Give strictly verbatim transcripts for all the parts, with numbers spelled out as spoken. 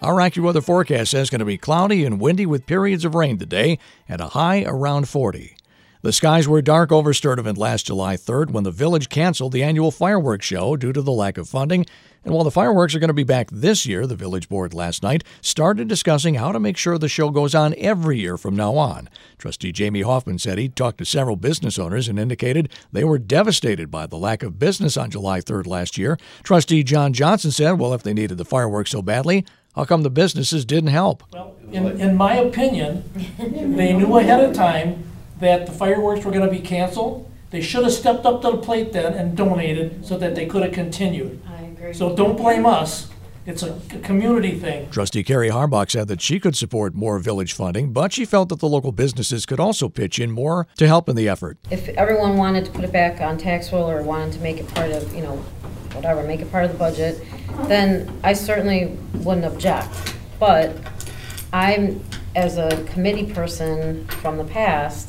Our AccuWeather forecast says it's going to be cloudy and windy with periods of rain today and a high around forty. The skies were dark over Sturtevant last July third when the village canceled the annual fireworks show due to the lack of funding. And while the fireworks are going to be back this year, the village board last night started discussing how to make sure the show goes on every year from now on. Trustee Jamie Hoffman said he talked to several business owners and indicated they were devastated by the lack of business on July third last year. Trustee John Johnson said, well, if they needed the fireworks so badly, how come the businesses didn't help? Well, in, in my opinion, they knew ahead of time that the fireworks were going to be canceled. They should have stepped up to the plate then and donated so that they could have continued. I agree. So don't blame us. It's a community thing. Trustee Carrie Harbach said that she could support more village funding, but she felt that the local businesses could also pitch in more to help in the effort. If everyone wanted to put it back on tax roll or wanted to make it part of, you know, whatever, make it part of the budget, then I certainly wouldn't object. But I'm, as a committee person from the past,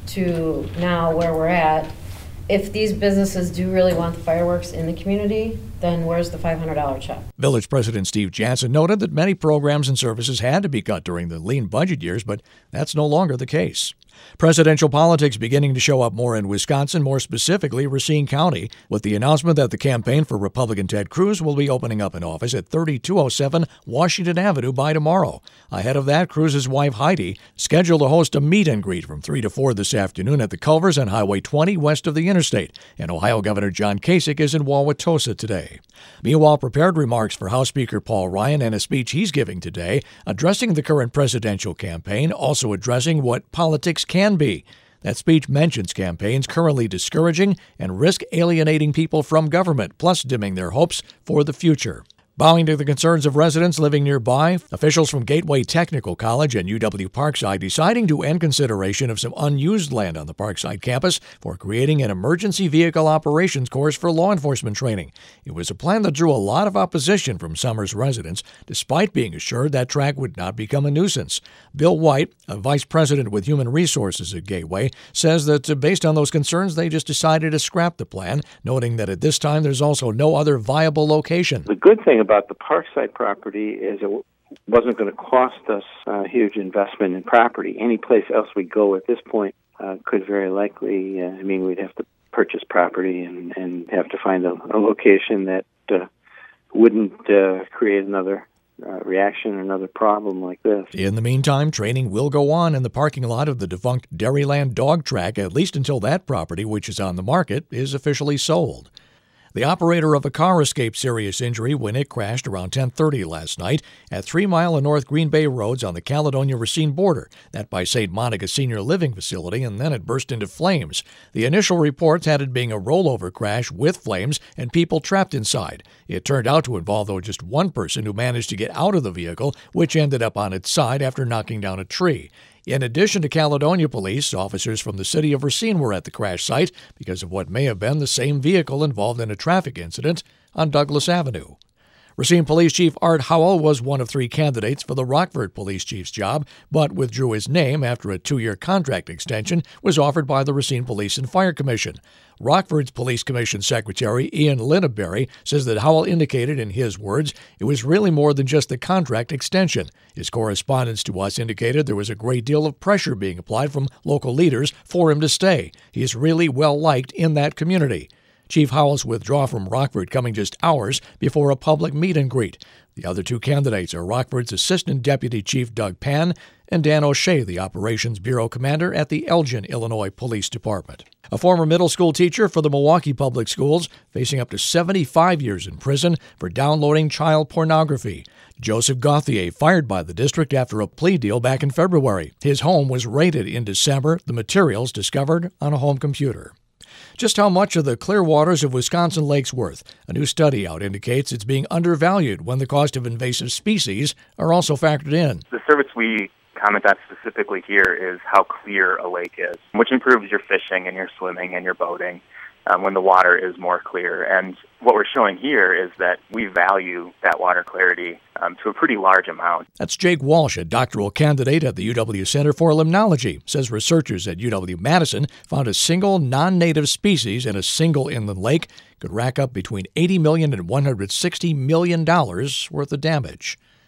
to now where we're at, if these businesses do really want the fireworks in the community, then where's the five hundred dollars check? Village President Steve Jansen noted that many programs and services had to be cut during the lean budget years, but that's no longer the case. Presidential politics beginning to show up more in Wisconsin, more specifically Racine County, with the announcement that the campaign for Republican Ted Cruz will be opening up an office at thirty-two oh seven Washington Avenue by tomorrow. Ahead of that, Cruz's wife Heidi scheduled to host a meet and greet from three to four this afternoon at the Culvers on Highway twenty west of the interstate, and Ohio Governor John Kasich is in Wauwatosa today. Meanwhile, prepared remarks for House Speaker Paul Ryan and a speech he's giving today, addressing the current presidential campaign, also addressing what politics can be. That speech mentions campaigns currently discouraging and risk alienating people from government, plus dimming their hopes for the future. Bowing to the concerns of residents living nearby, officials from Gateway Technical College and U W Parkside deciding to end consideration of some unused land on the Parkside campus for creating an emergency vehicle operations course for law enforcement training. It was a plan that drew a lot of opposition from Summers residents, despite being assured that track would not become a nuisance. Bill White, a vice president with Human Resources at Gateway, says that based on those concerns, they just decided to scrap the plan, noting that at this time there's also no other viable location. The good thing about the Parkside property is it wasn't going to cost us a huge investment in property. Any place else we go at this point uh, could very likely, uh, I mean, we'd have to purchase property and, and have to find a, a location that uh, wouldn't uh, create another uh, reaction, another problem like this. In the meantime, training will go on in the parking lot of the defunct Dairyland dog track, at least until that property, which is on the market, is officially sold. The operator of a car escaped serious injury when it crashed around ten thirty last night at Three Mile and North Green Bay Roads on the Caledonia-Racine border, that by Saint Monica Senior Living Facility, and then it burst into flames. The initial reports had it being a rollover crash with flames and people trapped inside. It turned out to involve, though, just one person who managed to get out of the vehicle, which ended up on its side after knocking down a tree. In addition to Caledonia police, officers from the city of Racine were at the crash site because of what may have been the same vehicle involved in a traffic incident on Douglas Avenue. Racine Police Chief Art Howell was one of three candidates for the Rockford Police Chief's job, but withdrew his name after a two-year contract extension was offered by the Racine Police and Fire Commission. Rockford's Police Commission Secretary Ian Linneberry says that Howell indicated, in his words, it was really more than just the contract extension. His correspondence to us indicated there was a great deal of pressure being applied from local leaders for him to stay. He is really well-liked in that community. Chief Howell's withdrawal from Rockford coming just hours before a public meet and greet. The other two candidates are Rockford's Assistant Deputy Chief Doug Pan and Dan O'Shea, the Operations Bureau Commander at the Elgin, Illinois Police Department. A former middle school teacher for the Milwaukee Public Schools facing up to seventy-five years in prison for downloading child pornography. Joseph Gauthier fired by the district after a plea deal back in February. His home was raided in December, the materials discovered on a home computer. Just how much are the clear waters of Wisconsin lakes worth? A new study out indicates it's being undervalued when the cost of invasive species are also factored in. The service we comment on specifically here is how clear a lake is, which improves your fishing and your swimming and your boating um, when the water is more clear. And what we're showing here is that we value that water clarity um, to a pretty large amount. That's Jake Walsh, a doctoral candidate at the U W Center for Limnology, says researchers at U W-Madison found a single non-native species in a single inland lake could rack up between eighty million dollars and one hundred sixty million dollars worth of damage.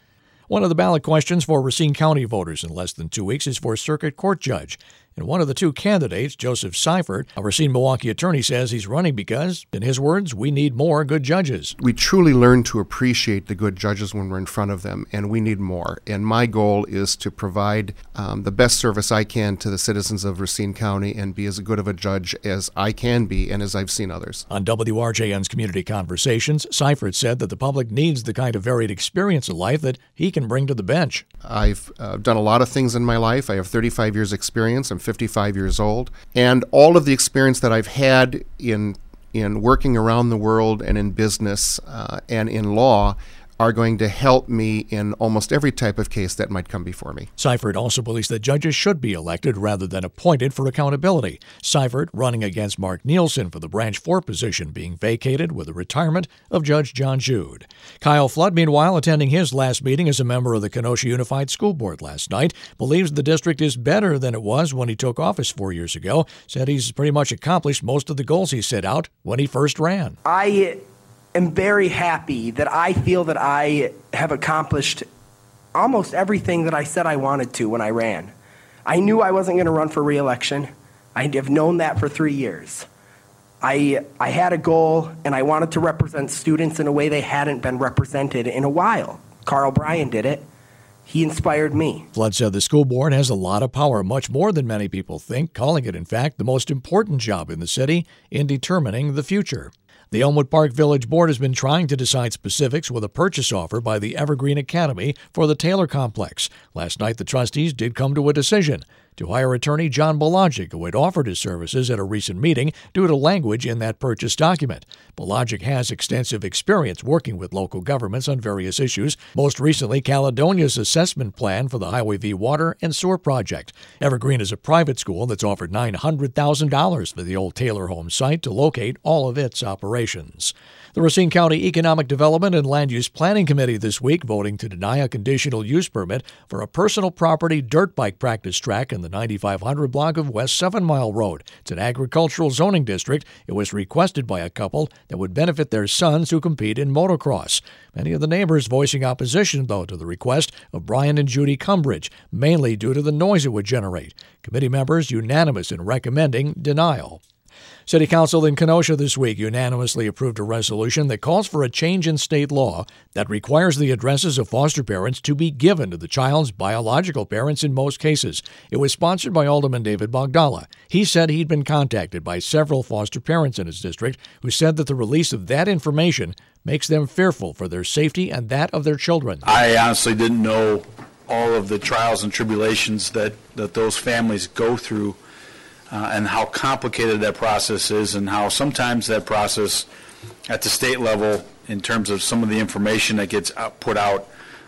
One of the ballot questions for Racine County voters in less than two weeks is for circuit court judge. And one of the two candidates, Joseph Seifert, a Racine Milwaukee attorney, says he's running because, in his words, we need more good judges. We truly learn to appreciate the good judges when we're in front of them, and we need more. And my goal is to provide um, the best service I can to the citizens of Racine County and be as good of a judge as I can be and as I've seen others. On W R J N's Community Conversations, Seifert said that the public needs the kind of varied experience in life that he can bring to the bench. I've uh, done a lot of things in my life. I have thirty-five years experience. I'm fifty-five years old. And all of the experience that I've had in in working around the world and in business uh, and in law are going to help me in almost every type of case that might come before me. Seifert also believes that judges should be elected rather than appointed for accountability. Seifert running against Mark Nielsen for the Branch four position being vacated with the retirement of Judge John Jude. Kyle Flood, meanwhile, attending his last meeting as a member of the Kenosha Unified School Board last night, believes the district is better than it was when he took office four years ago, said he's pretty much accomplished most of the goals he set out when he first ran. I am very happy that I feel that I have accomplished almost everything that I said I wanted to when I ran. I knew I wasn't going to run for re-election. I have known that for three years. I I had a goal, and I wanted to represent students in a way they hadn't been represented in a while. Carl Bryan did it. He inspired me. Flood said the school board has a lot of power, much more than many people think, calling it, in fact, the most important job in the city in determining the future. The Elmwood Park Village Board has been trying to decide specifics with a purchase offer by the Evergreen Academy for the Taylor Complex. Last night, the trustees did come to a decision to hire attorney John Belagic, who had offered his services at a recent meeting due to language in that purchase document. Belagic has extensive experience working with local governments on various issues, most recently Caledonia's assessment plan for the Highway V water and sewer project. Evergreen is a private school that's offered nine hundred thousand dollars for the old Taylor home site to locate all of its operations. The Racine County Economic Development and Land Use Planning Committee this week voting to deny a conditional use permit for a personal property dirt bike practice track in the ninety-five hundred block of West Seven Mile Road. It's an agricultural zoning district. It was requested by a couple that would benefit their sons who compete in motocross. Many of the neighbors voicing opposition, though, to the request of Brian and Judy Cumbridge, mainly due to the noise it would generate. Committee members unanimous in recommending denial. City Council in Kenosha this week unanimously approved a resolution that calls for a change in state law that requires the addresses of foster parents to be given to the child's biological parents in most cases. It was sponsored by Alderman David Bogdala. He said he'd been contacted by several foster parents in his district who said that the release of that information makes them fearful for their safety and that of their children. I honestly didn't know all of the trials and tribulations that, that those families go through. Uh, and how complicated that process is, and how sometimes that process at the state level, in terms of some of the information that gets out, put out,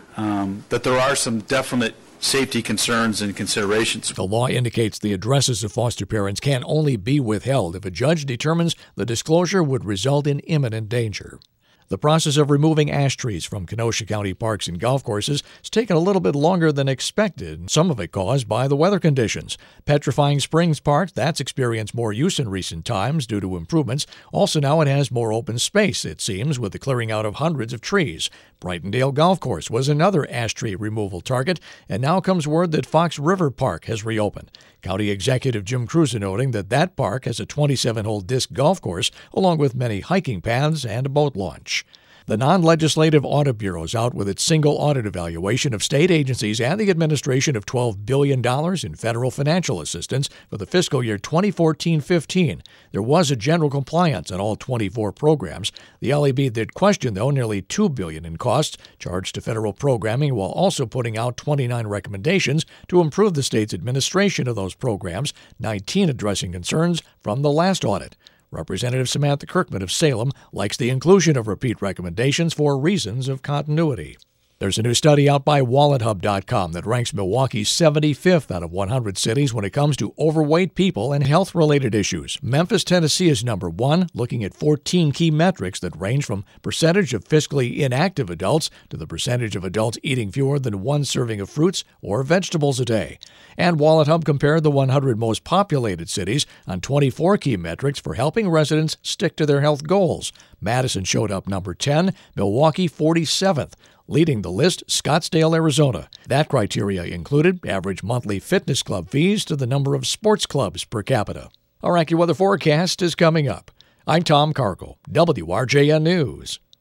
um, that there are some definite safety concerns and considerations. The law indicates the addresses of foster parents can only be withheld if a judge determines the disclosure would result in imminent danger. The process of removing ash trees from Kenosha County parks and golf courses has taken a little bit longer than expected, some of it caused by the weather conditions. Petrifying Springs Park, that's experienced more use in recent times due to improvements. Also now it has more open space, it seems, with the clearing out of hundreds of trees. Brightondale Golf Course was another ash tree removal target, and now comes word that Fox River Park has reopened. County Executive Jim Cruza noting that that park has a twenty-seven hole disc golf course, along with many hiking paths and a boat launch. The Non-Legislative Audit Bureau is out with its single audit evaluation of state agencies and the administration of twelve billion dollars in federal financial assistance for the fiscal year twenty fourteen fifteen. There was a general compliance on all twenty-four programs. The L E B did question, though, nearly two billion dollars in costs charged to federal programming, while also putting out twenty-nine recommendations to improve the state's administration of those programs, nineteen addressing concerns from the last audit. Representative Samantha Kirkman of Salem likes the inclusion of repeat recommendations for reasons of continuity. There's a new study out by wallet hub dot com that ranks Milwaukee seventy-fifth out of one hundred cities when it comes to overweight people and health-related issues. Memphis, Tennessee is number one, looking at fourteen key metrics that range from percentage of fiscally inactive adults to the percentage of adults eating fewer than one serving of fruits or vegetables a day. And WalletHub compared the one hundred most populated cities on twenty-four key metrics for helping residents stick to their health goals. Madison showed up number ten, Milwaukee forty-seventh. Leading the list, Scottsdale, Arizona. That criteria included average monthly fitness club fees to the number of sports clubs per capita. Our AccuWeather forecast is coming up. I'm Tom Cargill, W R J N News.